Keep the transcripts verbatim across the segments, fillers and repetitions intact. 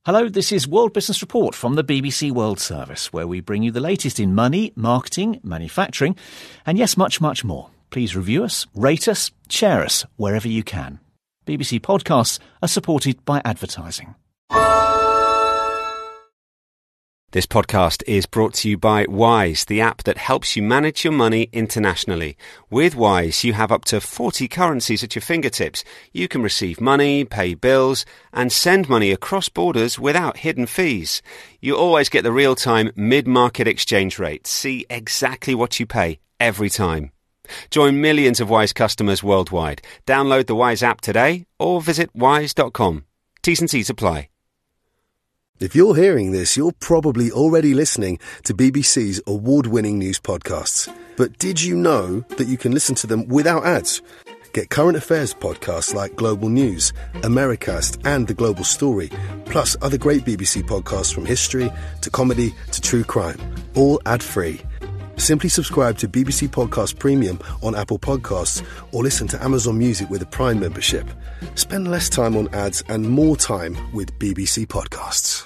Hello, this is World Business Report from the B B C World Service, where we bring you the latest in money, marketing, manufacturing, and yes, much, much more. Please review us, rate us, share us wherever you can. B B C podcasts are supported by advertising. This podcast is brought to you by Wise, the app that helps you manage your money internationally. With Wise, you have up to forty currencies at your fingertips. You can receive money, pay bills, and send money across borders without hidden fees. You always get the real-time mid-market exchange rate. See exactly what you pay every time. Join millions of Wise customers worldwide. Download the Wise app today or visit wise dot com. T's and C's apply. If you're hearing this, you're probably already listening to B B C's award-winning news podcasts. But did you know that you can listen to them without ads? Get current affairs podcasts like Global News, Americast and The Global Story, plus other great B B C podcasts from history to comedy to true crime, all ad-free. Simply subscribe to B B C Podcast Premium on Apple Podcasts or listen to Amazon Music with a Prime membership. Spend less time on ads and more time with B B C Podcasts.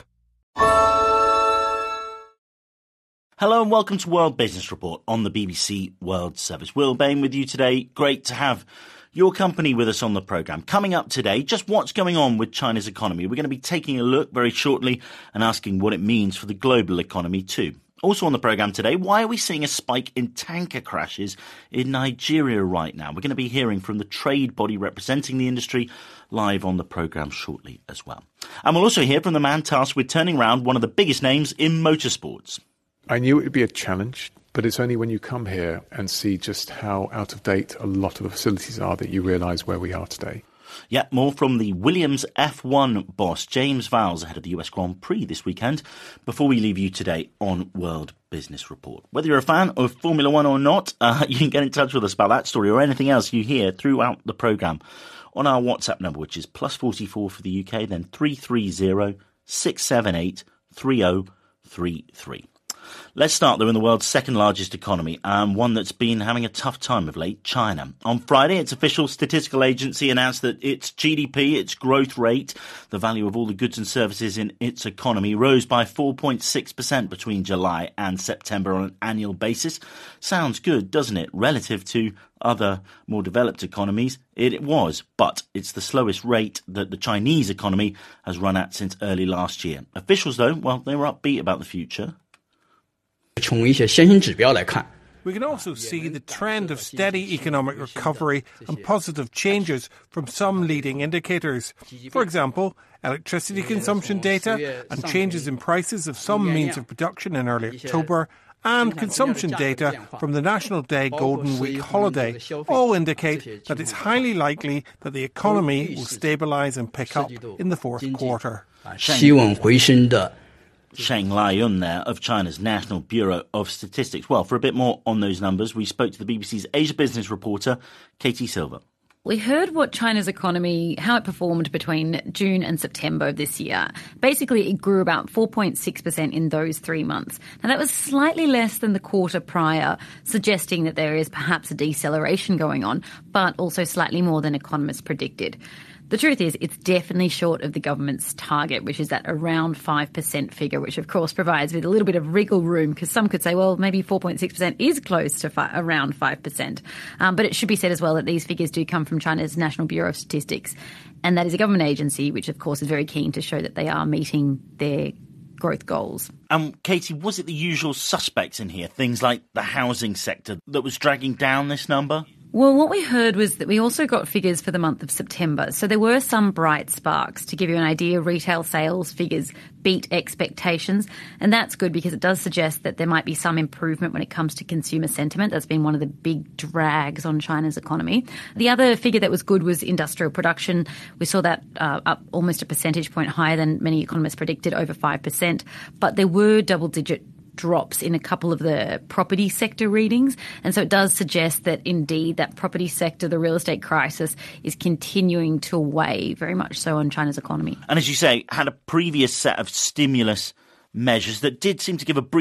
Hello and welcome to World Business Report on the B B C World Service. Will Bain with you today. Great to have your company with us on the programme. Coming up today, just what's going on with China's economy. We're going to be taking a look very shortly and asking what it means for the global economy too. Also on the programme today, why are we seeing a spike in tanker crashes in Nigeria right now? We're going to be hearing from the trade body representing the industry live on the programme shortly as well. And we'll also hear from the man tasked with turning around one of the biggest names in motorsports. I knew it would be a challenge, but it's only when you come here and see just how out of date a lot of the facilities are that you realise where we are today. Yeah, more from the Williams F one boss, James Vowles, ahead of the U S Grand Prix this weekend, before we leave you today on World Business Report. Whether you're a fan of Formula One or not, uh, you can get in touch with us about that story or anything else you hear throughout the programme on our WhatsApp number, which is plus forty-four for the U K, then three three zero, six seven eight, three zero three three. Let's start, though, in the world's second largest economy, and one that's been having a tough time of late, China. On Friday, its official statistical agency announced that its G D P, its growth rate, the value of all the goods and services in its economy, rose by four point six percent between July and September on an annual basis. Sounds good, doesn't it? Relative to other more developed economies, it was, but it's the slowest rate that the Chinese economy has run at since early last year. Officials, though, well, they were upbeat about the future. We can also see the trend of steady economic recovery and positive changes from some leading indicators. For example, electricity consumption data and changes in prices of some means of production in early October, and consumption data from the National Day Golden Week holiday all indicate that it's highly likely that the economy will stabilise and pick up in the fourth quarter. Sheng Liuyun there of China's National Bureau of Statistics. Well, for a bit more on those numbers, we spoke to the B B C's Asia Business reporter, Katie Silver. We heard what China's economy, how it performed between June and September of this year. Basically, it grew about four point six percent in those three months. Now, that was slightly less than the quarter prior, suggesting that there is perhaps a deceleration going on, but also slightly more than economists predicted. The truth is, it's definitely short of the government's target, which is that around five percent figure, which of course provides with a little bit of wriggle room, because some could say, well, maybe four point six percent is close to fi- around five percent. Um, but it should be said as well that these figures do come from China's National Bureau of Statistics. And that is a government agency, which of course is very keen to show that they are meeting their growth goals. Um, Katie, was it the usual suspects in here, things like the housing sector, that was dragging down this number? Well, what we heard was that we also got figures for the month of September. So there were some bright sparks. To give you an idea, retail sales figures beat expectations. And that's good because it does suggest that there might be some improvement when it comes to consumer sentiment. That's been one of the big drags on China's economy. The other figure that was good was industrial production. We saw that uh, up almost a percentage point higher than many economists predicted, over five percent. But there were double-digit drops in a couple of the property sector readings. And so it does suggest that indeed that property sector, the real estate crisis, is continuing to weigh very much so on China's economy. And as you say, had a previous set of stimulus measures that did seem to give a brief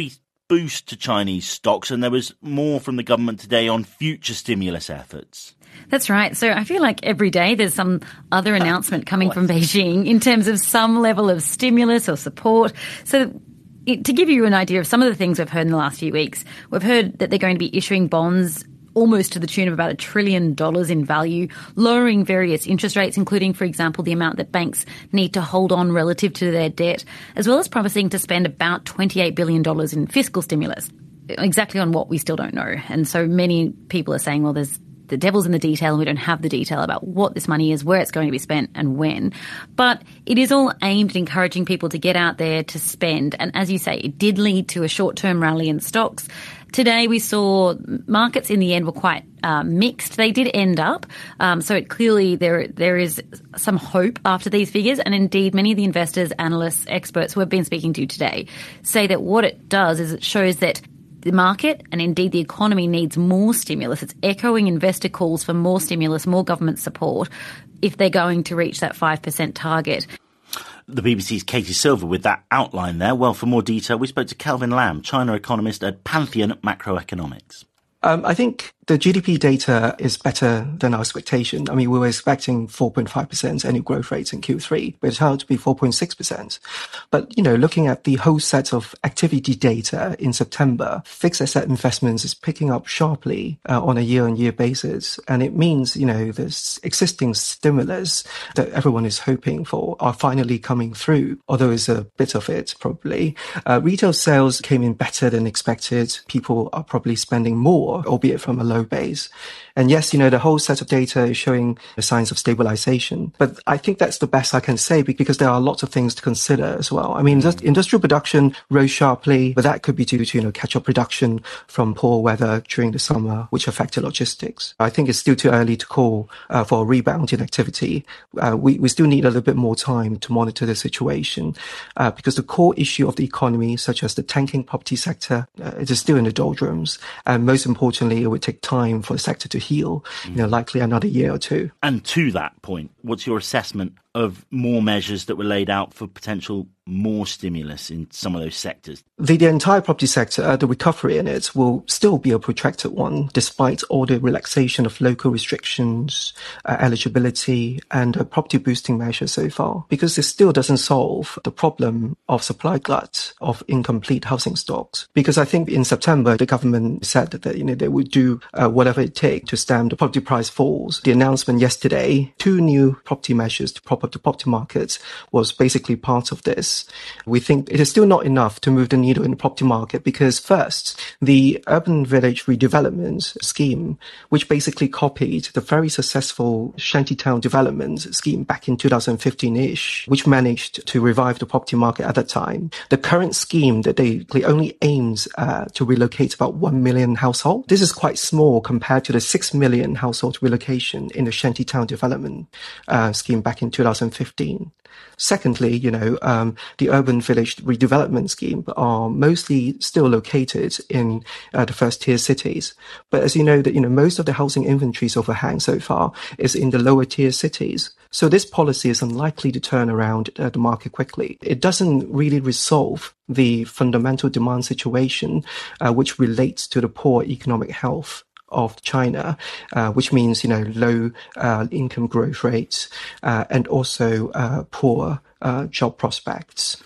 boost to Chinese stocks, and there was more from the government today on future stimulus efforts. That's right. So I feel like every day there's some other announcement coming from Beijing in terms of some level of stimulus or support. So it, to give you an idea of some of the things we've heard in the last few weeks, we've heard that they're going to be issuing bonds almost to the tune of about a trillion dollars in value, lowering various interest rates, including, for example, the amount that banks need to hold on relative to their debt, as well as promising to spend about twenty-eight billion dollars in fiscal stimulus. Exactly on what we still don't know. And so many people are saying, well, there's the devil's in the detail and we don't have the detail about what this money is, where it's going to be spent and when. But it is all aimed at encouraging people to get out there to spend. And as you say, it did lead to a short-term rally in stocks. Today we saw markets in the end were quite uh, mixed. They did end up. Um, so it clearly there there is some hope after these figures. And indeed, many of the investors, analysts, experts who have been speaking to today say that what it does is it shows that the market and indeed the economy needs more stimulus. It's echoing investor calls for more stimulus, more government support if they're going to reach that five percent target. The B B C's Katie Silver with that outline there. Well, for more detail, we spoke to Kelvin Lam, China economist at Pantheon Macroeconomics. Um, I think the G D P data is better than our expectation. I mean, we were expecting four point five percent annual growth rates in Q three, but it turned out to be four point six percent. But, you know, looking at the whole set of activity data in September, fixed asset investments is picking up sharply uh, on a year-on-year basis. And it means, you know, this existing stimulus that everyone is hoping for are finally coming through, although it's a bit of it, probably. Uh, retail sales came in better than expected. People are probably spending more, albeit from a low base. And yes, you know, the whole set of data is showing the signs of stabilization. But I think that's the best I can say because there are lots of things to consider as well. I mean, mm. industrial production rose sharply, but that could be due to, you know, catch-up production from poor weather during the summer, which affected logistics. I think it's still too early to call uh, for a rebound in activity. Uh, we, we still need a little bit more time to monitor the situation uh, because the core issue of the economy, such as the tanking property sector, uh, it is still in the doldrums. And most importantly, it would take time for the sector to heal, you know, likely another year or two. And to that point, what's your assessment of more measures that were laid out for potential more stimulus in some of those sectors? The, the entire property sector, uh, the recovery in it will still be a protracted one, despite all the relaxation of local restrictions, uh, eligibility, and uh, property boosting measures so far, because it still doesn't solve the problem of supply glut of incomplete housing stocks. Because I think in September, the government said that, you know, they would do uh, whatever it takes to stem the property price falls. The announcement yesterday, two new property measures to prop up the property market was basically part of this. We think it is still not enough to move the needle in the property market because first, the urban village redevelopment scheme, which basically copied the very successful shantytown development scheme back in two thousand fifteen-ish, which managed to revive the property market at that time. The current scheme that they only aims uh, to relocate about one million households. This is quite small compared to the six million household relocation in the shantytown development uh, scheme back in two thousand fifteen. Secondly, you know, um, the urban village redevelopment scheme are mostly still located in uh, the first tier cities. But as you know, that, you know, most of the housing inventories overhang so far is in the lower tier cities. So this policy is unlikely to turn around uh, the market quickly. It doesn't really resolve the fundamental demand situation, uh, which relates to the poor economic health of China, uh, which means, you know, low uh, income growth rates uh, and also uh, poor uh, job prospects.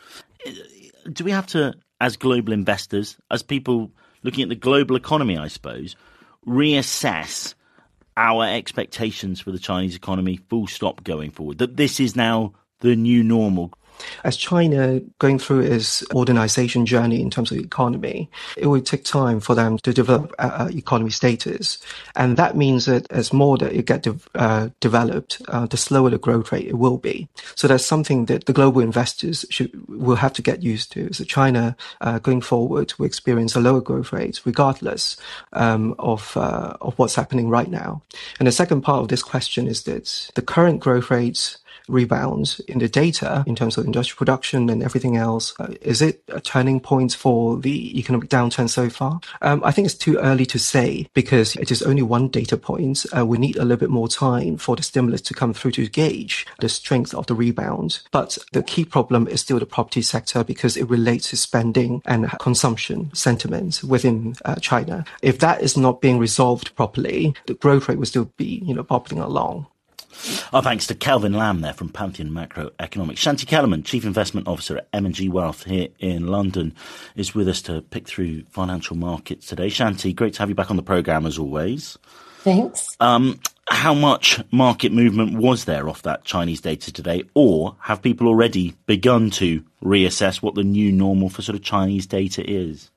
Do we have to, as global investors, as people looking at the global economy, I suppose, reassess our expectations for the Chinese economy full stop going forward? That this is now the new normal? As China going through its modernization journey in terms of the economy, it will take time for them to develop uh, economy status. And that means that as more that it get de- uh, developed, uh, the slower the growth rate it will be. So that's something that the global investors should will have to get used to. So China uh, going forward will experience a lower growth rate regardless um, of uh, of what's happening right now. And the second part of this question is that the current growth rates rebound in the data in terms of industrial production and everything else, uh, is it a turning point for the economic downturn so far? Um, I think it's too early to say because it is only one data point. Uh, we need a little bit more time for the stimulus to come through to gauge the strength of the rebound. But the key problem is still the property sector because it relates to spending and consumption sentiment within uh, China. If that is not being resolved properly, the growth rate will still be, you know, bobbling along. Our thanks to Kelvin Lam there from Pantheon Macroeconomics. Shanti Kellerman, Chief Investment Officer at M and G Wealth here in London, is with us to pick through financial markets today. Shanti, great to have you back on the programme as always. Thanks. Um, how much market movement was there off that Chinese data today? Or have people already begun to reassess what the new normal for sort of Chinese data is?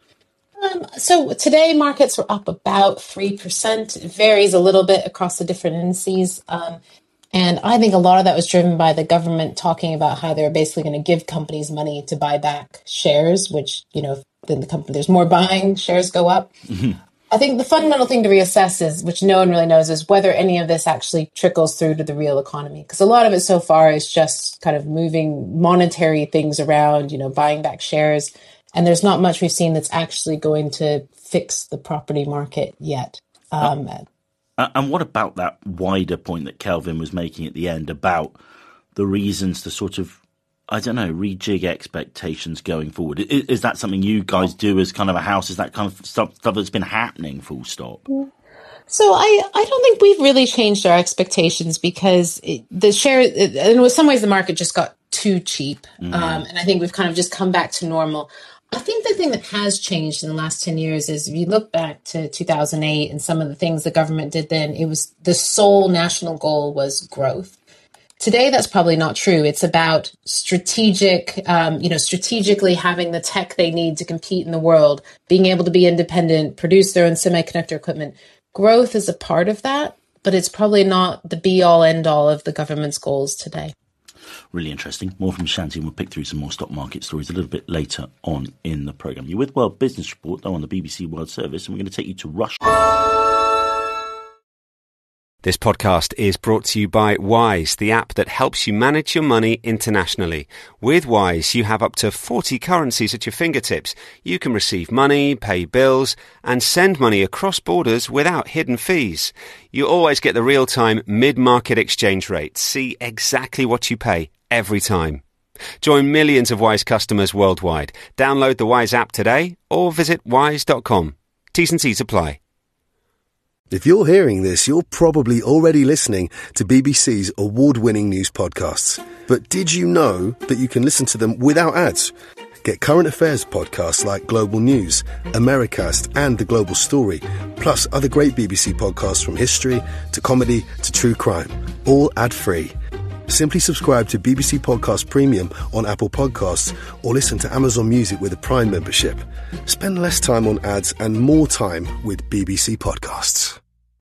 Um, so today markets were up about three percent. It varies a little bit across the different indices. Um, and I think a lot of that was driven by the government talking about how they're basically going to give companies money to buy back shares, which, you know, then the company, there's more buying, shares go up. Mm-hmm. I think the fundamental thing to reassess is, which no one really knows, is whether any of this actually trickles through to the real economy. Because a lot of it so far is just kind of moving monetary things around, you know, buying back shares. And there's not much we've seen that's actually going to fix the property market yet. Um, uh, and what about that wider point that Kelvin was making at the end about the reasons to sort of, I don't know, rejig expectations going forward? Is, is that something you guys do as kind of a house? Is that kind of stuff, stuff that's been happening, full stop? So I, I don't think we've really changed our expectations because it, the share, it, in some ways the market just got too cheap. Mm. Um, and I think we've kind of just come back to normal. I think the thing that has changed in the last ten years is if you look back to two thousand eight and some of the things the government did then, it was the sole national goal was growth. Today, that's probably not true. It's about strategic, um, you know, strategically having the tech they need to compete in the world, being able to be independent, produce their own semiconductor equipment. Growth is a part of that, but it's probably not the be-all, end-all of the government's goals today. Really interesting. More from Shanti, and we'll pick through some more stock market stories a little bit later on in the programme. You're with World Business Report, though, on the B B C World Service, and we're going to take you to Russia. This podcast is brought to you by Wise, the app that helps you manage your money internationally. With Wise, you have up to forty currencies at your fingertips. You can receive money, pay bills, and send money across borders without hidden fees. You always get the real-time mid-market exchange rate. See exactly what you pay every time. Join millions of Wise customers worldwide. Download the Wise app today or visit wise dot com. T's and C's apply. If you're hearing this, you're probably already listening to B B C's award-winning news podcasts. But did you know that you can listen to them without ads? Get current affairs podcasts like Global News, Americast and The Global Story, plus other great B B C podcasts from history to comedy to true crime, all ad-free. Simply subscribe to B B C Podcast Premium on Apple Podcasts or listen to Amazon Music with a Prime membership. Spend less time on ads and more time with B B C Podcasts.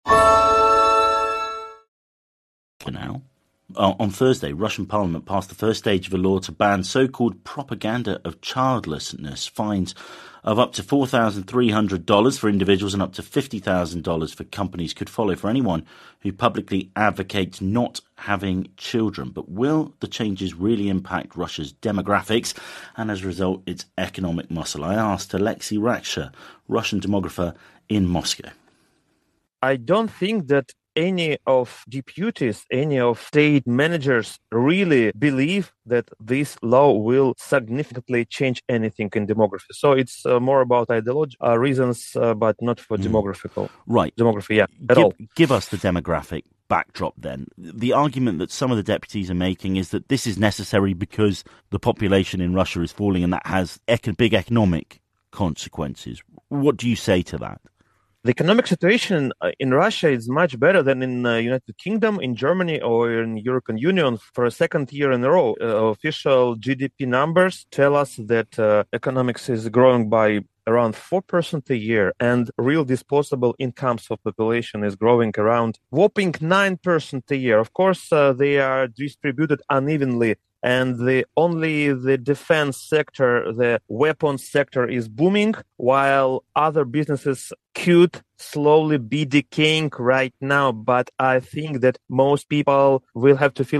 For now. Uh, on Thursday, Russian Parliament passed the first stage of a law to ban so-called propaganda of childlessness. Fines of up to four thousand three hundred dollars for individuals and up to fifty thousand dollars for companies could follow for anyone who publicly advocates not having children. But will the changes really impact Russia's demographics and, as a result, its economic muscle? I asked Alexei Raksha, Russian demographer in Moscow. I don't think that any of deputies, any of state managers really believe that this law will significantly change anything in demography. So it's uh, more about ideological uh, reasons, uh, but not for mm. demographical. Right. Demography, yeah, at give, all. Give us the demographic backdrop then. The argument that some of the deputies are making is that this is necessary because the population in Russia is falling and that has ec- big economic consequences. What do you say to that? The economic situation in Russia is much better than in the United Kingdom, in Germany, or in European Union for a second year in a row. Uh, official G D P numbers tell us that uh, economics is growing by around four percent a year, and real disposable incomes of population is growing around whopping nine percent a year. Of course, uh, they are distributed unevenly, and the only the defense sector, the weapons sector is booming, while other businesses could slowly be decaying right now. But I think that most people will have to feel it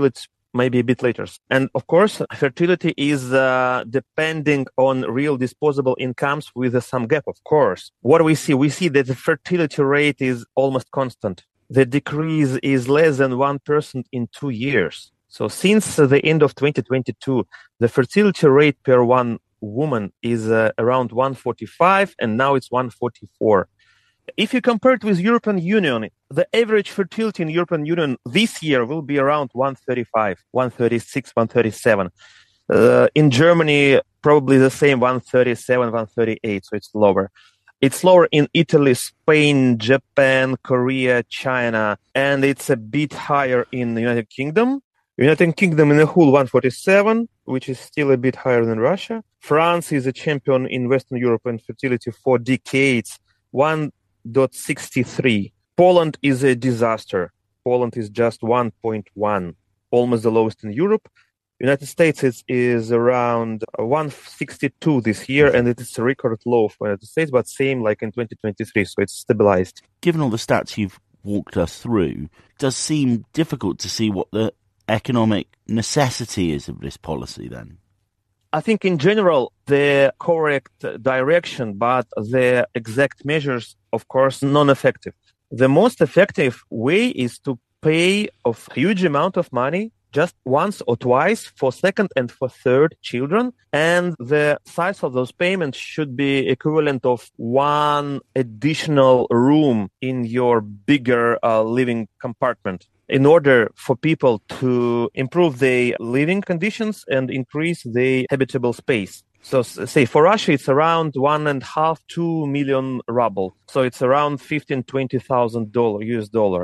maybe a bit later. And of course, fertility is uh, depending on real disposable incomes with uh, some gap, of course. What do we see? We see that the fertility rate is almost constant. The decrease is less than one percent in two years. So since uh, the end of twenty twenty-two, the fertility rate per one woman is uh, around one forty-five, and now it's one forty-four. If you compare it with European Union, the average fertility in European Union this year will be around one thirty-five, one thirty-six, one thirty-seven. Uh, in Germany, probably the same, one thirty-seven, one thirty-eight, so it's lower. It's lower in Italy, Spain, Japan, Korea, China, and it's a bit higher in the United Kingdom. United Kingdom in the whole, one forty-seven, which is still a bit higher than Russia. France is a champion in Western Europe in fertility for decades, one sixty-three. Poland is a disaster. Poland is just one point one, almost the lowest in Europe. United States is, is around one sixty-two this year, and it is a record low for United States, but same like in twenty twenty-three, so it's stabilized. Given all the stats you've walked us through, it does seem difficult to see what the economic necessity is of this policy then. I think in general, the correct direction, but the exact measures, of course, non-effective. The most effective way is to pay a huge amount of money just once or twice for second and for third children. And the size of those payments should be equivalent of one additional room in your bigger uh, living compartment, in order for people to improve their living conditions and increase their habitable space. So say for Russia, it's around one and a half, two million ruble. So it's around fifteen, twenty thousand dollars U S dollar.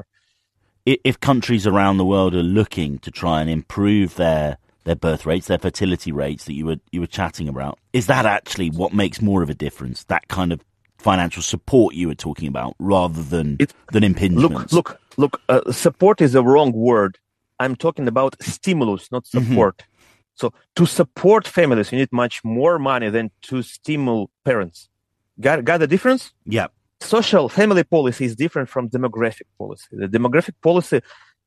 If countries around the world are looking to try and improve their their birth rates, their fertility rates that you were you were chatting about, is that actually what makes more of a difference? That kind of financial support you were talking about, rather than it, than impingements. Look, look, look. Uh, support is a wrong word. I'm talking about stimulus, not support. Mm-hmm. So to support families, you need much more money than to stimulate parents. Got got the difference? Yeah. Social family policy is different from demographic policy. The demographic policy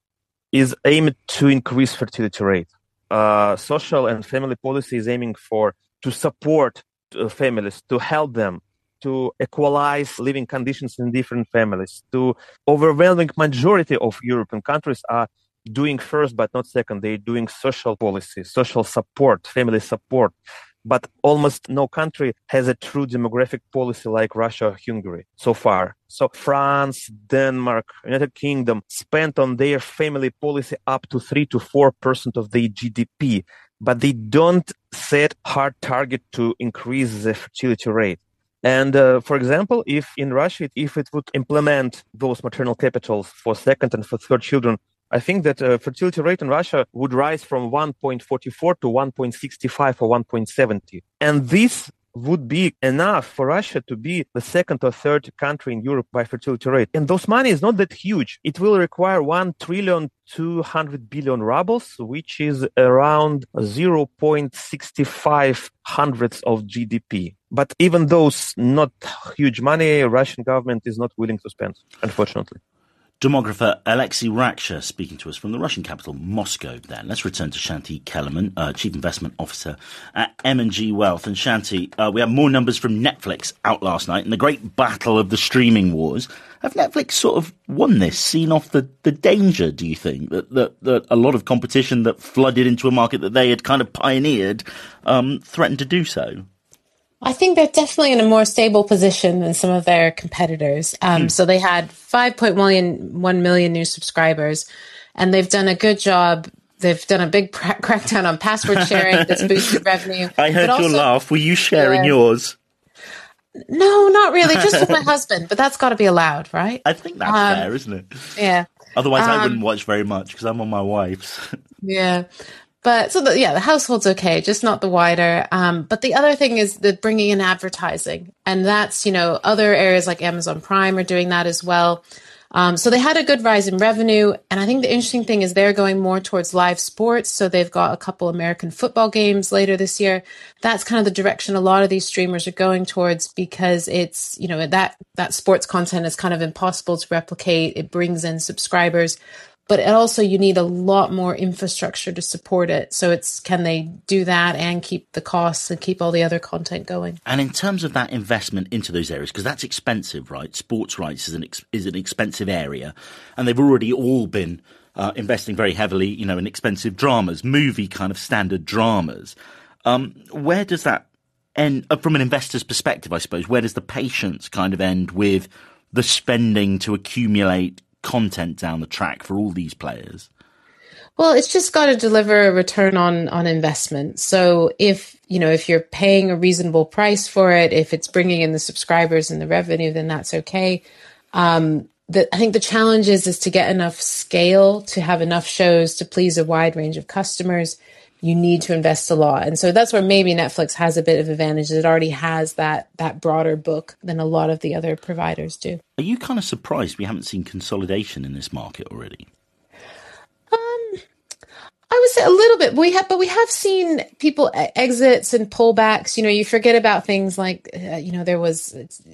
is aimed to increase fertility rate. Uh, social and family policy is aiming for to support uh, families, to help them, to equalize living conditions in different families. To overwhelming majority of European countries are doing first but not second. They're doing social policy, social support, family support. But almost no country has a true demographic policy like Russia or Hungary so far. So France, Denmark, United Kingdom spent on their family policy up to three to four percent of their G D P, but they don't set hard target to increase the fertility rate. And uh, for example, if in Russia, if it would implement those maternal capitals for second and for third children, I think that uh, fertility rate in Russia would rise from one point four four to one point six five or one point seven zero. And this would be enough for Russia to be the second or third country in Europe by fertility rate. And those money is not that huge. It will require one trillion two hundred billion rubles, which is around zero point six five hundredths of G D P. But even those not huge money, Russian government is not willing to spend, unfortunately. Demographer Alexei Raksha speaking to us from the Russian capital, Moscow. Then let's return to Shanti Kellerman, uh, Chief Investment Officer at M and G Wealth. And Shanti, uh, we have more numbers from Netflix out last night in the great battle of the streaming wars. Have Netflix sort of won this, seen off the, the danger, do you think, that, that, that a lot of competition that flooded into a market that they had kind of pioneered um, threatened to do so? I think they're definitely in a more stable position than some of their competitors. Um, mm. So they had five point one million new subscribers, and they've done a good job. They've done a big pr- crackdown on password sharing that's boosted revenue. I heard your laugh. Were you sharing yeah. yours? No, not really. Just with my husband, but that's got to be allowed, right? I think that's um, fair, isn't it? Yeah. Otherwise, um, I wouldn't watch very much because I'm on my wife's. Yeah. But so the, yeah, the household's okay, just not the wider. Um, but the other thing is the bringing in advertising, and that's, you know, other areas like Amazon Prime are doing that as well. Um, so they had a good rise in revenue, and I think the interesting thing is they're going more towards live sports. So they've got a couple American football games later this year. That's kind of the direction a lot of these streamers are going towards, because it's, you know, that that sports content is kind of impossible to replicate. It brings in subscribers. but also you need a lot more infrastructure to support it. So it's, can they do that and keep the costs and keep all the other content going? And in terms of that investment into those areas, because that's expensive, right? Sports rights is an ex- is an expensive area, and they've already all been uh, investing very heavily, you know, in expensive dramas, movie kind of standard dramas. Um, where does that end, uh, from an investor's perspective, I suppose, where does the patience kind of end with the spending to accumulate content down the track for all these players? Well, it's just got to deliver a return on, on investment. So if, you know, if you're paying a reasonable price for it, if it's bringing in the subscribers and the revenue, then that's okay. Um, the, I think the challenge is, is to get enough scale to have enough shows to please a wide range of customers. You need to invest a lot. And so that's where maybe Netflix has a bit of advantage. It already has that that broader book than a lot of the other providers do. Are you kind of surprised we haven't seen consolidation in this market already? Um, I would say a little bit. We have, but we have seen people exits and pullbacks. You know, you forget about things like, uh, you know, there was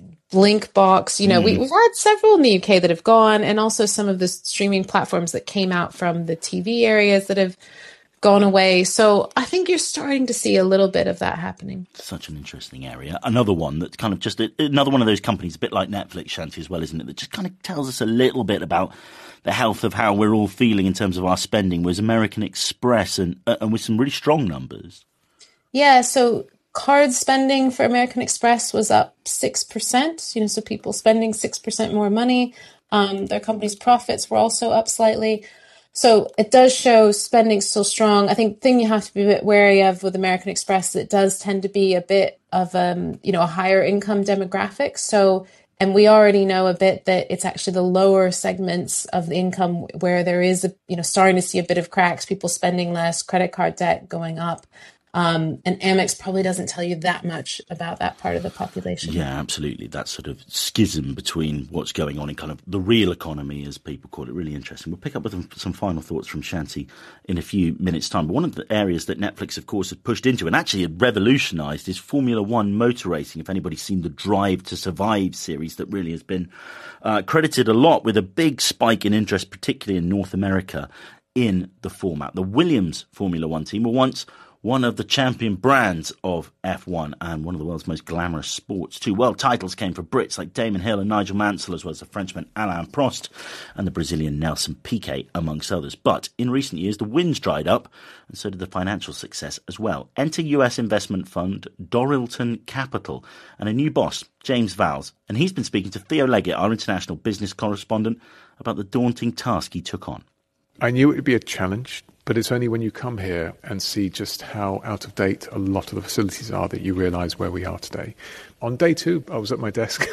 Blinkbox. You know, mm. we, we've had several in the U K that have gone, and also some of the streaming platforms that came out from the T V areas that have gone away. So I think you're starting to see a little bit of that happening. Such an interesting area. Another one that's kind of just a, another one of those companies, a bit like Netflix, Shanti, as well, isn't it? That just kind of tells us a little bit about the health of how we're all feeling in terms of our spending, was American Express, and, uh, and with some really strong numbers. Yeah, so card spending for American Express was up six percent, you know, so people spending six percent more money. Um, their company's profits were also up slightly. So it does show spending still strong. I think the thing you have to be a bit wary of with American Express, it does tend to be a bit of, um, you know, a higher income demographic. So, and we already know a bit that it's actually the lower segments of the income where there is, a, you know, starting to see a bit of cracks, people spending less, credit card debt going up. Um, and Amex probably doesn't tell you that much about that part of the population. Yeah, absolutely. That sort of schism between what's going on in kind of the real economy, as people call it, really interesting. We'll pick up with some final thoughts from Shanti in a few minutes' time. But one of the areas that Netflix, of course, has pushed into and actually had revolutionised is Formula One motor racing. If anybody's seen the Drive to Survive series, that really has been uh, credited a lot with a big spike in interest, particularly in North America, in the format. The Williams Formula One team were once one of the champion brands of F one and one of the world's most glamorous sports too. World titles came for Brits like Damon Hill and Nigel Mansell, as well as the Frenchman Alain Prost and the Brazilian Nelson Piquet, amongst others. But in recent years, the wins dried up, and so did the financial success as well. Enter U S investment fund Dorilton Capital and a new boss, James Vowles, and he's been speaking to Theo Leggett, our international business correspondent, about the daunting task he took on. I knew it would be a challenge, but it's only when you come here and see just how out of date a lot of the facilities are that you realise where we are today. On day two, I was at my desk,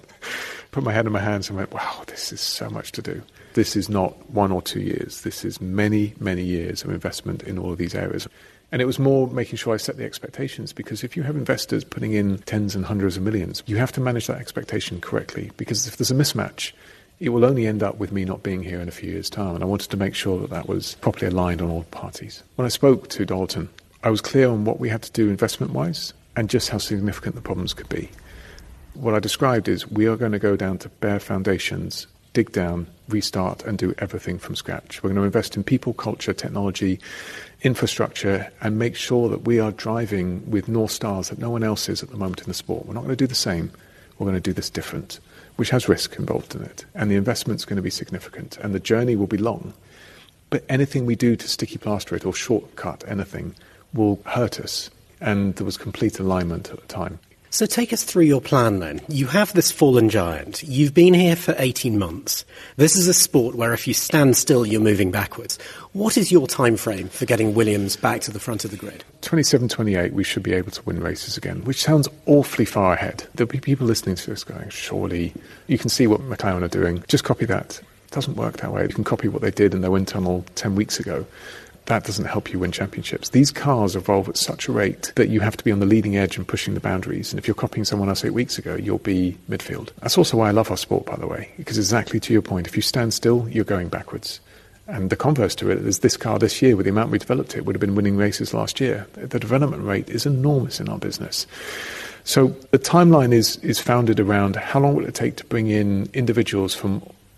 put my head in my hands and went, wow, this is so much to do. This is not one or two years. This is many, many years of investment in all of these areas. And it was more making sure I set the expectations, because if you have investors putting in tens and hundreds of millions, you have to manage that expectation correctly, because if there's a mismatch, it will only end up with me not being here in a few years' time. And I wanted to make sure that that was properly aligned on all parties. When I spoke to Dorilton, I was clear on what we had to do investment-wise and just how significant the problems could be. What I described is we are going to go down to bare foundations, dig down, restart, and do everything from scratch. We're going to invest in people, culture, technology, infrastructure, and make sure that we are driving with North Stars that no one else is at the moment in the sport. We're not going to do the same. We're going to do this different, which has risk involved in it. And the investment's going to be significant, and the journey will be long. But anything we do to sticky plaster it or shortcut anything will hurt us. And there was complete alignment at the time. So take us through your plan then. You have this fallen giant. You've been here for eighteen months. This is a sport where if you stand still, you're moving backwards. What is your time frame for getting Williams back to the front of the grid? twenty-seven twenty-eight, we should be able to win races again, which sounds awfully far ahead. There'll be people listening to this going, surely you can see what McLaren are doing. Just copy that. It doesn't work that way. You can copy what they did in their wind tunnel ten weeks ago. That doesn't help you win championships. These cars evolve at such a rate that you have to be on the leading edge and pushing the boundaries. And if you're copying someone else eight weeks ago, you'll be midfield. That's also why I love our sport, by the way, because exactly to your point, if you stand still, you're going backwards. And the converse to it is this car this year, with the amount we developed it, would have been winning races last year. The development rate is enormous in our business. So the timeline is, is founded around how long will it take to bring in individuals from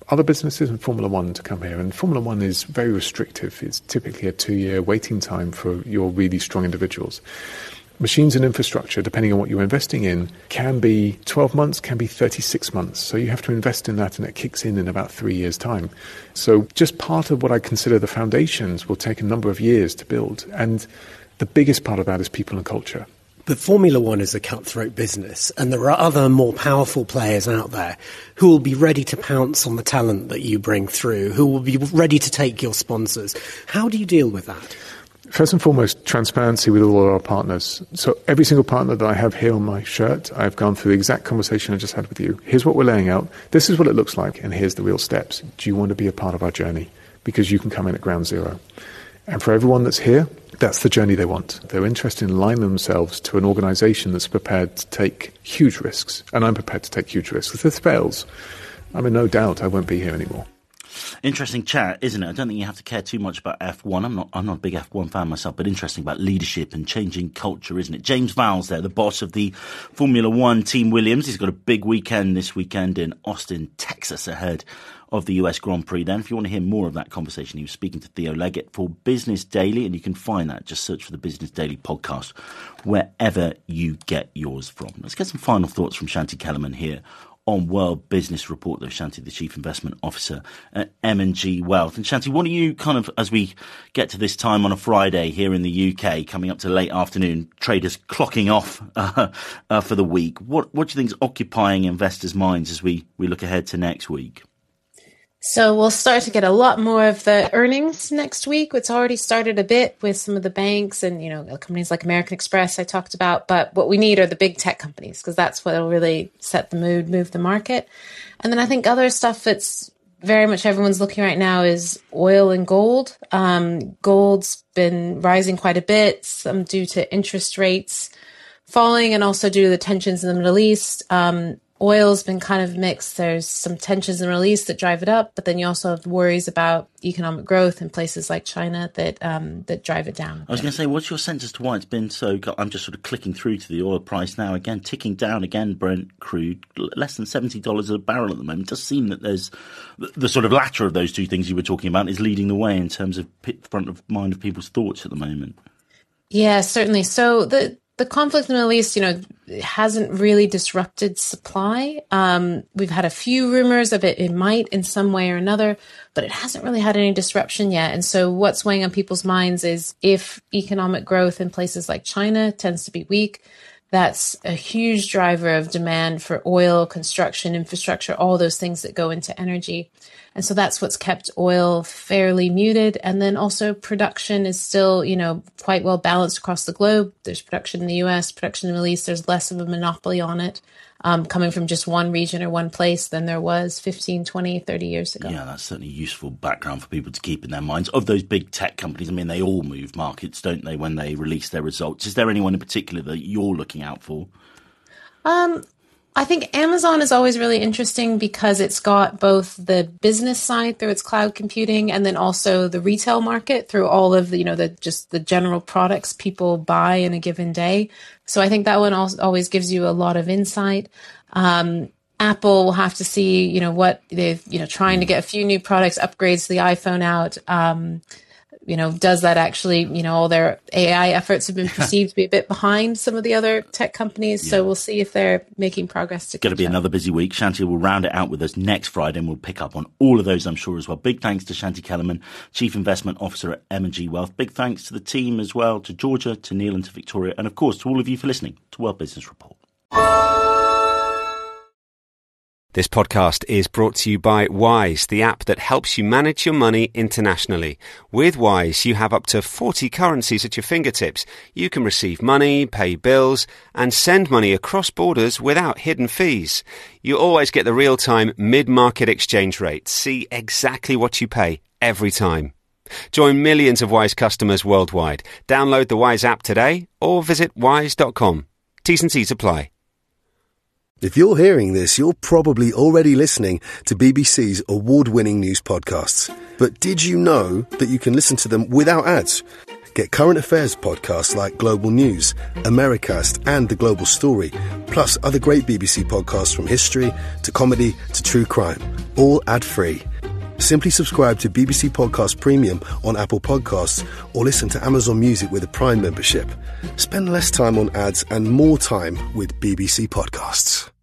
other businesses and Formula One to come here. And Formula One is very restrictive. It's typically a two-year waiting time for your really strong individuals. Machines and infrastructure, depending on what you're investing in, can be twelve months, can be thirty-six months. So you have to invest in that, and it kicks in in about three years' time. So just part of what I consider the foundations will take a number of years to build. And the biggest part of that is people and culture. But Formula One is a cutthroat business, and there are other more powerful players out there who will be ready to pounce on the talent that you bring through, who will be ready to take your sponsors. How do you deal with that? First and foremost, transparency with all of our partners. So every single partner that I have here on my shirt, I've gone through the exact conversation I just had with you. Here's what we're laying out. This is what it looks like, and here's the real steps. Do you want to be a part of our journey? Because you can come in at ground zero. And for everyone that's here, that's the journey they want. They're interested in aligning themselves to an organisation that's prepared to take huge risks. And I'm prepared to take huge risks. If this fails, I'm in no doubt I won't be here anymore. Interesting chat, isn't it? I don't think you have to care too much about F one. I'm not I'm not a big F one fan myself, but interesting about leadership and changing culture, isn't it? James Vowles there, the boss of the Formula One Team Williams. He's got a big weekend this weekend in Austin, Texas, ahead of the U S Grand Prix then. If you want to hear more of that conversation, he was speaking to Theo Leggett for Business Daily, and you can find that. Just search for the Business Daily podcast wherever you get yours from. Let's get some final thoughts from Shanti Kellerman here on World Business Report, though. Shanti, the Chief Investment Officer at M and G Wealth. And Shanti, what do you kind of, as we get to this time on a Friday here in the U K, coming up to late afternoon, traders clocking off uh, uh, for the week, what, what do you think is occupying investors' minds as we, we look ahead to next week? So we'll start to get a lot more of the earnings next week. It's already started a bit with some of the banks and, you know, companies like American Express I talked about. But what we need are the big tech companies, because that's what will really set the mood, move the market. And then I think other stuff that's very much everyone's looking right now is oil and gold. Um, gold's been rising quite a bit, some due to interest rates falling and also due to the tensions in the Middle East. Um, Oil's been kind of mixed. There's some tensions in the Middle East that drive it up, but then you also have worries about economic growth in places like China that um, that drive it down. I was going to say, what's your sense as to why it's been so? I'm just sort of clicking through to the oil price now, again, ticking down again, Brent crude, less than seventy dollars a barrel at the moment. It does seem that there's the sort of latter of those two things you were talking about is leading the way in terms of front of mind of people's thoughts at the moment. Yeah, certainly. So the The conflict in the Middle East, you know, hasn't really disrupted supply. Um, we've had a few rumors of it. It might in some way or another, but it hasn't really had any disruption yet. And so what's weighing on people's minds is if economic growth in places like China tends to be weak, that's a huge driver of demand for oil, construction, infrastructure, all those things that go into energy. And so that's what's kept oil fairly muted. And then also production is still, you know, quite well balanced across the globe. There's production in the U S, production in the Middle East. There's less of a monopoly on it um, coming from just one region or one place than there was fifteen, twenty, thirty years ago. Yeah, that's certainly useful background for people to keep in their minds. Of those big tech companies, I mean, they all move markets, don't they, when they release their results? Is there anyone in particular that you're looking out for? Um. I think Amazon is always really interesting because it's got both the business side through its cloud computing and then also the retail market through all of the, you know, the just the general products people buy in a given day. So I think that one also always gives you a lot of insight. Um, Apple will have to see, you know, what they've, you know, trying to get a few new products, upgrades to the iPhone out. Um, You know, does that actually, you know, all their A I efforts have been perceived to be a bit behind some of the other tech companies. Yeah. So we'll see if they're making progress. It's going to be up. Another busy week. Shanti will round it out with us next Friday and we'll pick up on all of those, I'm sure, as well. Big thanks to Shanti Kellerman, Chief Investment Officer at M and G Wealth. Big thanks to the team as well, to Georgia, to Neil and to Victoria. And of course, to all of you for listening to World Business Report. This podcast is brought to you by Wise, the app that helps you manage your money internationally. With Wise, you have up to forty currencies at your fingertips. You can receive money, pay bills, and send money across borders without hidden fees. You always get the real-time mid-market exchange rate. See exactly what you pay every time. Join millions of Wise customers worldwide. Download the Wise app today or visit wise dot com. T's and C's apply. If you're hearing this, you're probably already listening to B B C's award-winning news podcasts. But did you know that you can listen to them without ads? Get current affairs podcasts like Global News, Americast and The Global Story, plus other great B B C podcasts from history to comedy to true crime, all ad-free. Simply subscribe to B B C Podcast Premium on Apple Podcasts or listen to Amazon Music with a Prime membership. Spend less time on ads and more time with B B C Podcasts.